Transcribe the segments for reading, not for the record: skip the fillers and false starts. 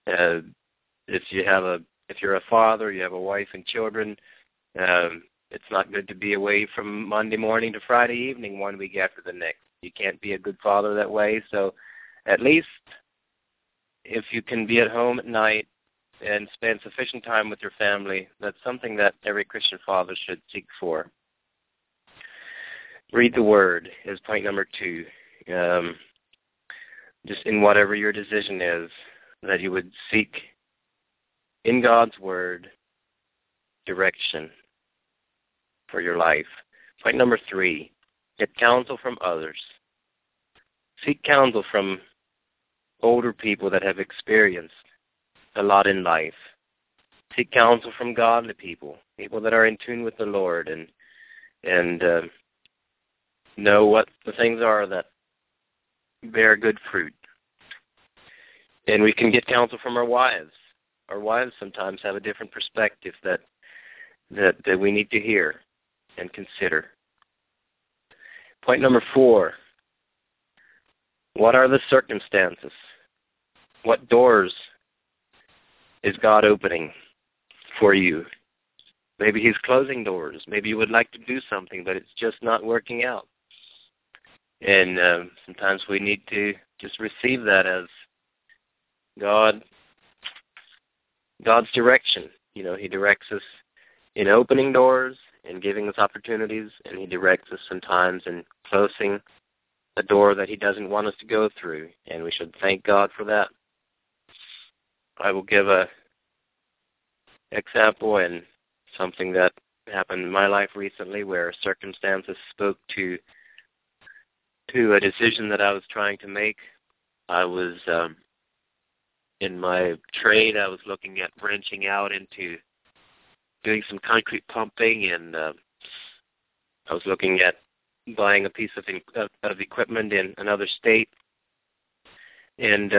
If you're a father, you have a wife and children, it's not good to be away from Monday morning to Friday evening one week after the next. You can't be a good father that way. So at least if you can be at home at night and spend sufficient time with your family, that's something that every Christian father should seek for. Read the Word is point number 2. Just in whatever your decision is, that you would seek in God's Word direction for your life. Point number 3, get counsel from others. Seek counsel from older people that have experienced a lot in life. Seek counsel from godly people, people that are in tune with the Lord and know what the things are that bear good fruit. And we can get counsel from our wives. Our wives sometimes have a different perspective that we need to hear and consider. Point number 4, what are the circumstances? What doors is God opening for you? Maybe He's closing doors. Maybe you would like to do something, but it's just not working out. And sometimes we need to just receive that as God's direction. You know, He directs us in opening doors and giving us opportunities, and He directs us sometimes in closing a door that He doesn't want us to go through, and we should thank God for that. I will give a example and something that happened in my life recently where circumstances spoke to a decision that I was trying to make. I was in my trade, I was looking at branching out into doing some concrete pumping, and I was looking at buying a piece of equipment in another state. And,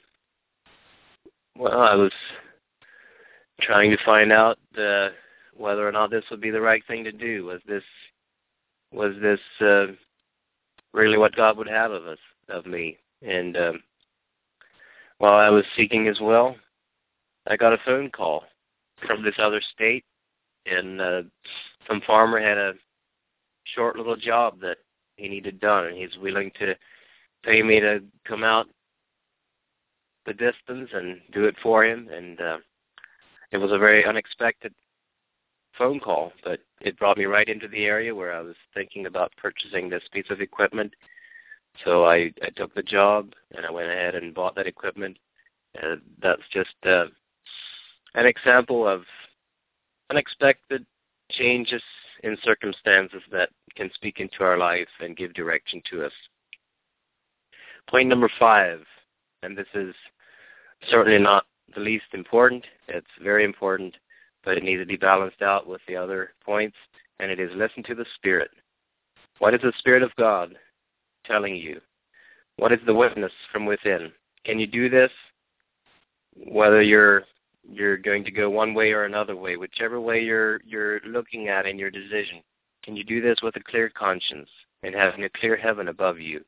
I was trying to find out whether or not this would be the right thing to do. Was this really what God would have of me? And while I was seeking as well, I got a phone call from this other state, and some farmer had a short little job that he needed done, and he's willing to pay me to come out the distance and do it for him. And it was a very unexpected phone call, but it brought me right into the area where I was thinking about purchasing this piece of equipment. So I took the job, and I went ahead and bought that equipment. And that's just an example of unexpected changes in circumstances that can speak into our life and give direction to us. Point number 5, and this is certainly not the least important. It's very important, but it needs to be balanced out with the other points, and it is listen to the Spirit. What is the Spirit of God telling you? What is the witness from within? Can you do this? Whether you're going to go one way or another way, whichever way you're looking at in your decision, can you do this with a clear conscience and having a clear heaven above you?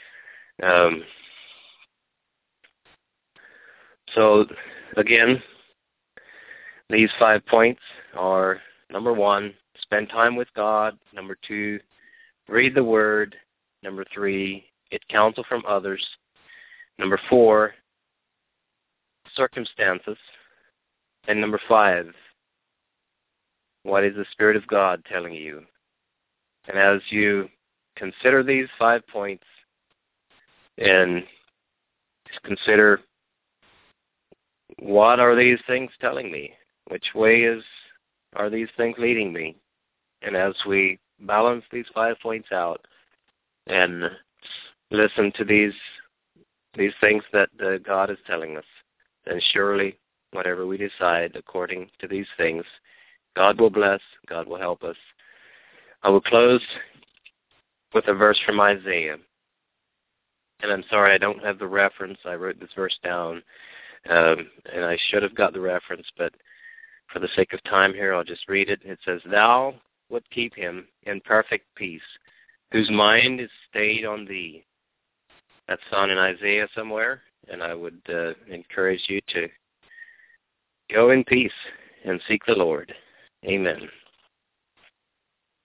So, again, these 5 points are, number 1, spend time with God. Number 2, read the Word. Number 3, get counsel from others. Number 4, circumstances. And number 5, what is the Spirit of God telling you? And as you consider these 5 points and consider, what are these things telling me? Which way are these things leading me? And as we balance these 5 points out and listen to these things that God is telling us, then surely whatever we decide according to these things, God will bless, God will help us. I will close with a verse from Isaiah. And I'm sorry, I don't have the reference. I wrote this verse down, and I should have got the reference, but for the sake of time here, I'll just read it. It says, "Thou wilt keep him in perfect peace, whose mind is stayed on thee." That's found in Isaiah somewhere, and I would encourage you to Go in peace and seek the Lord. Amen.